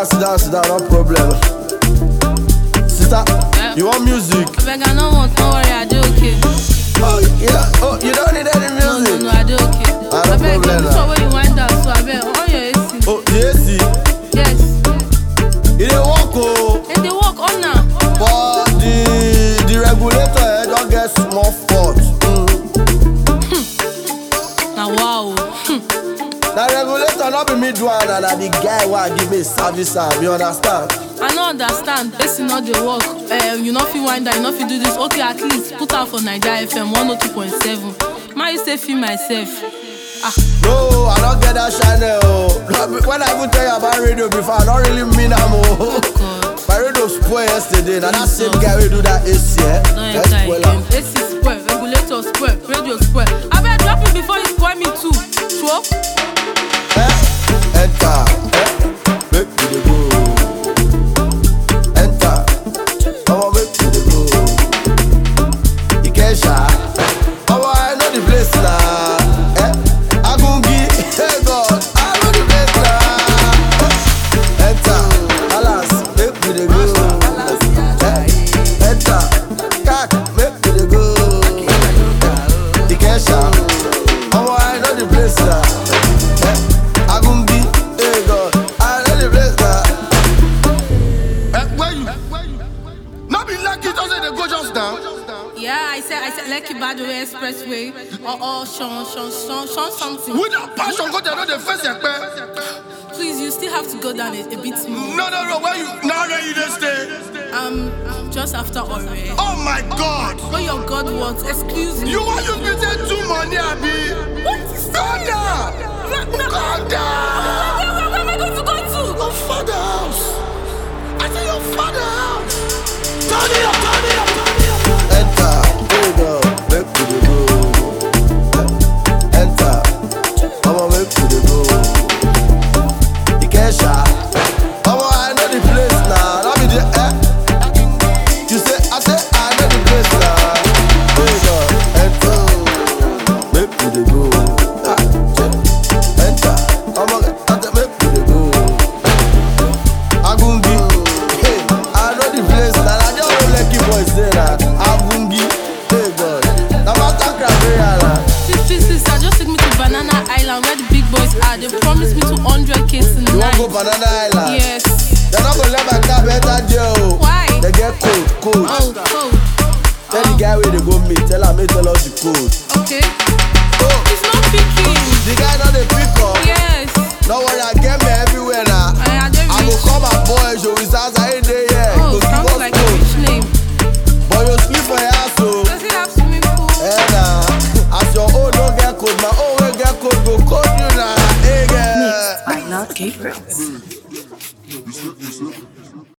sit down, no problem. Sister, you want music? I beg, I don't want, don't worry, I do okay. You don't need any music? No, I do okay. No I beg, problem. this one where you wind down, so I beg, on your AC. Oh, the AC? Yes. It dey work, oh. And they walk on now. But the regulator don't get small fault. Now, wow. The regulator not be me do one, and the guy who give me service, you understand? I don't understand. AC not the work. You not feel wind down, you not feel do this. Okay, at least put out for Naija FM 102.7. Man, you say feel myself. No, I don't get that channel. When I even tell you about radio before, I don't really mean I'm my radio spoiled yesterday. Now that same guy will do that AC, Don't enter again. AC spoil, regulator spoil, radio spoil. I better drop it before you spoil me too. Sure? Enter, make me the go. Enter, come on, make me the go. Ikesha, come on, I know the place now. Agungi, hey God, I know the place now. Enter, Alas, make me the go. Enter, Kak, make me the go. Ikesha, come on, I know the place now. Agungi, hey God, I know the place now. Where you? Not be lucky, doesn't they go just down? Yeah, I said Lekki Badore Expressway or Sean something. With that passion, go there, no the first Please, you still have to go down a bit more. No, where you? Now where you just stay? Just after Ore. Oh my God! What your God wants? Excuse me. You want you to take too money, Abi? What is Calm down! Calm down! Where am I going to go to? Your father house! I said your father house! Turn it up! Enter, hey God, make me the go. Enter, come on, make me the go. Ikesha, come on, I know the place now. Let me the You say, I know the place now. Hey God, enter, make me the go. Enter, come on, make me the go. Agungi, hey, I know the place now. I just don't let you boys say that. Agungi, hey God, now master criteria now. Sister, just take me to Banana Island where the big boys are. They promised me 200K tonight. You want go Banana Island? Yes. They're not gonna let my car enter jail. Why? They get cold. Oh. Tell the guy where they go meet. Tell us the code. Okay. Oh, It's not picking. the guy not the pick up. Yes. Don't worry, I get me everywhere now. I I go call my boys, show his house, I ain't there.